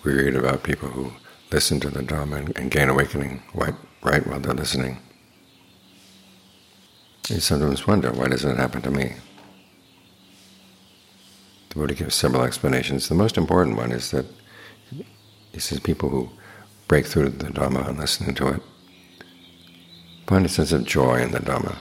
We read about people who listen to the Dhamma and gain awakening right while they're listening. You sometimes wonder, why doesn't it happen to me? The Buddha gives several explanations. The most important one is that he says people who break through the Dhamma and listening to it find a sense of joy in the Dhamma.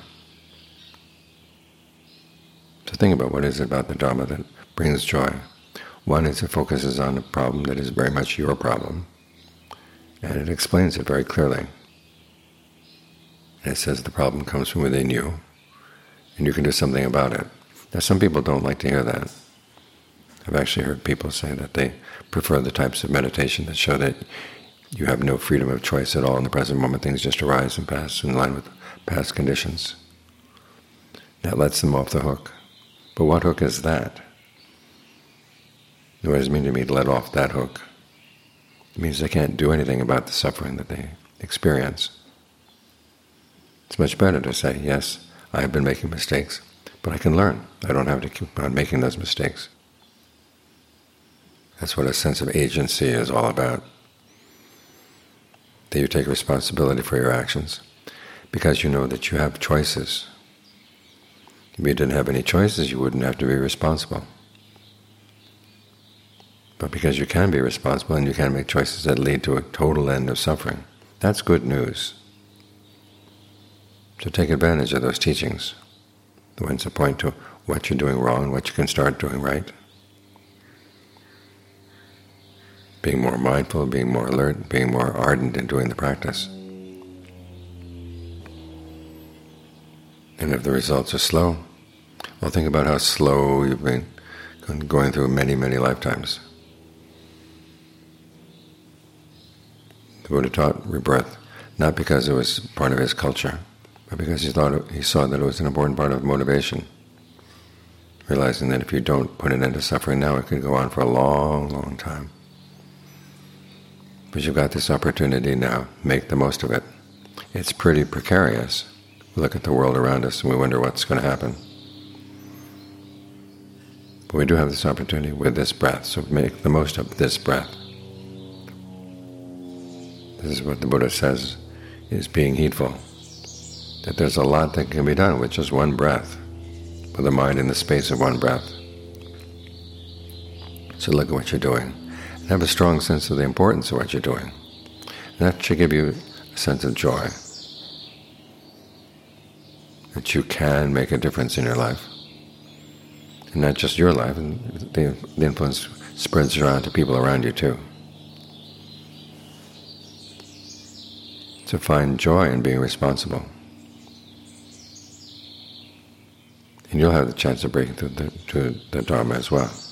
So think about what is it about the Dhamma that brings joy. One is it focuses on a problem that is very much your problem, and it explains it very clearly. And it says the problem comes from within you, and you can do something about it. Now some people don't like to hear that. I've actually heard people say that they prefer the types of meditation that show that you have no freedom of choice at all in the present moment. Things just arise and pass in line with past conditions. That lets them off the hook. But what hook is that? What does it mean to me to let off that hook? It means they can't do anything about the suffering that they experience. It's much better to say, yes, I have been making mistakes, but I can learn. I don't have to keep on making those mistakes. That's what a sense of agency is all about. That you take responsibility for your actions, because you know that you have choices. If you didn't have any choices, you wouldn't have to be responsible. But because you can be responsible and you can make choices that lead to a total end of suffering, that's good news. So take advantage of those teachings, the ones that point to what you're doing wrong and what you can start doing right. Being more mindful, being more alert, being more ardent in doing the practice. And if the results are slow, well, think about how slow you've been going through many, many lifetimes. The Buddha taught rebirth not because it was part of his culture, but because he saw that it was an important part of motivation, realizing that if you don't put an end to suffering now, it could go on for a long, long time. But you've got this opportunity now. Make the most of it. It's pretty precarious. We look at the world around us and we wonder what's going to happen. But we do have this opportunity with this breath, so make the most of this breath. This is what the Buddha says is being heedful. That there's a lot that can be done with just one breath, with the mind in the space of one breath. So look at what you're doing. Have a strong sense of the importance of what you're doing. And that should give you a sense of joy, that you can make a difference in your life. And not just your life, and the influence spreads around to people around you too. So find joy in being responsible. And you'll have the chance of breaking through the Dharma as well.